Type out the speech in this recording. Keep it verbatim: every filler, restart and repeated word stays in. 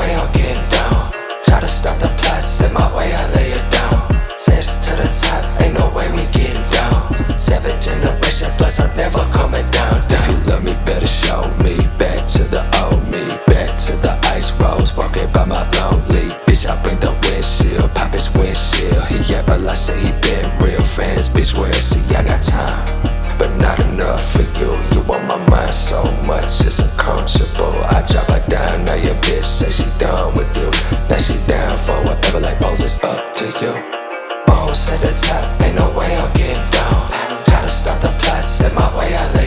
way I'm getting down. Try to stop the plots, in my way I lay it down. Set to the top, ain't no way we getting down. Seventh generation, plus I'm never coming down, down. If you love me, better show me. Back to the old me, back to the ice rolls. Walking by my lonely bitch, I bring the windshield. Pop his windshield, he yeah, but I say he been real. Fans, bitch, where see I got time, but not enough for you. You on my mind so much, it's uncomfortable. I drop her down, now your bitch say she done with you. Now she down for whatever, like Moses, up to you. Bones at the top, ain't no way I'm getting down. Try to stop the plots, in my way I lay